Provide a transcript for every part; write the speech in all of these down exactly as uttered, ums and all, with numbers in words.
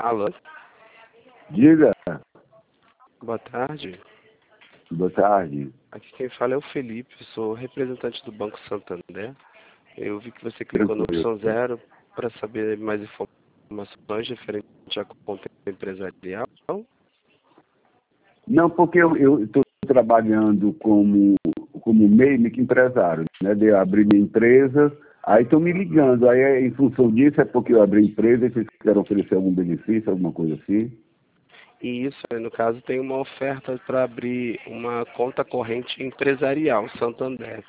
Alô? Diga. Boa tarde. Boa tarde. Aqui quem fala é o Felipe, sou representante do Banco Santander. Eu vi que você clicou na opção zero para saber mais informações referente à conta empresarial. Não, porque eu estou trabalhando como, como meio empresário, né? De abrir minha empresa, aí estão me ligando. Aí, em função disso, é porque eu abri a empresa e vocês querem oferecer algum benefício, alguma coisa assim? E isso, no caso, tem uma oferta para abrir uma conta corrente empresarial, Santander.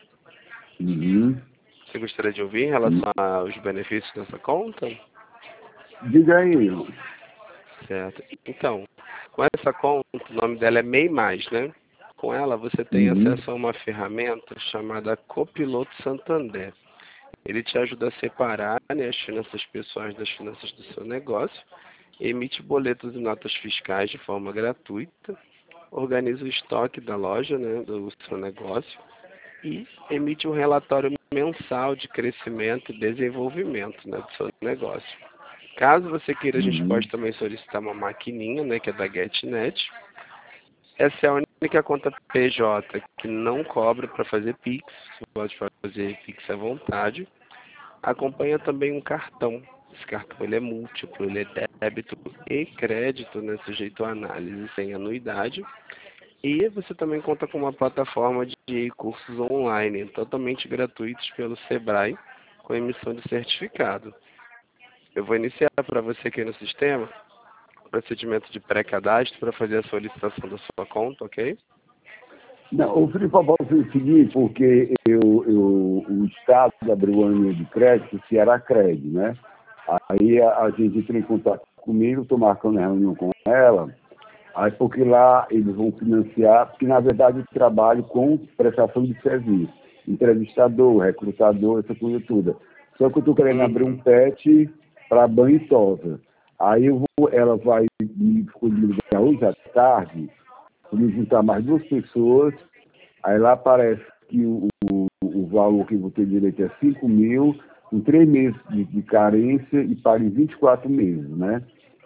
Uhum. Você gostaria de ouvir em relação aos benefícios dessa conta? Diga aí. Certo. Então, com essa conta, o nome dela é MEI Mais, né? Com ela, você tem Uhum. acesso a uma ferramenta chamada Copiloto Santander. Ele te ajuda a separar, né, as finanças pessoais das finanças do seu negócio, emite boletos e notas fiscais de forma gratuita, organiza o estoque da loja, né, do seu negócio e emite um relatório mensal de crescimento e desenvolvimento, né, do seu negócio. Caso você queira, a gente Uhum. pode também solicitar uma maquininha, né, que é da GetNet. Essa é a única conta P J que não cobra para fazer Pix. Você pode fazer Pix à vontade. Acompanha também um cartão. Esse cartão ele é múltiplo, ele é débito e crédito, né, sujeito a análise sem anuidade. E você também conta com uma plataforma de cursos online, totalmente gratuitos pelo Sebrae, com emissão de certificado. Eu vou iniciar para você aqui no sistema o procedimento de pré-cadastro para fazer a solicitação da sua conta, ok? Não, o Felipe, eu o seguinte, porque eu, eu, o Estado abriu uma linha de crédito, que era a Cred, né? Aí a, a gente entrou em contato comigo, estou marcando a reunião com ela, aí porque lá eles vão financiar, porque na verdade eu trabalho com prestação de serviço, entrevistador, recrutador, essa coisa toda. Só que eu estou querendo abrir um Uhum. pet para banho e tosa. Aí eu vou, ela vai me disponibilizar hoje à tarde, me juntar mais duas pessoas, aí lá aparece que o, o, o valor que eu vou ter direito é cinco mil, com três meses de, de carência e paga em vinte e quatro meses, né?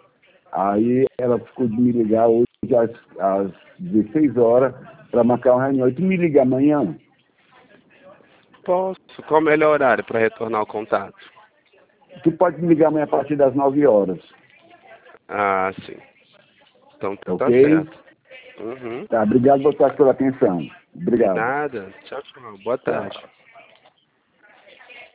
Aí ela ficou de me ligar hoje às, às dezesseis horas para marcar uma reunião. E tu me liga amanhã? Posso. Qual o melhor horário para retornar o contato? Tu pode me ligar amanhã a partir das nove horas, Ah, sim. Então tá ok? certo. Uhum. Tá, obrigado, boa tarde pela atenção. De Obrigado. nada. Tchau, tchau. Boa Tchau. tarde.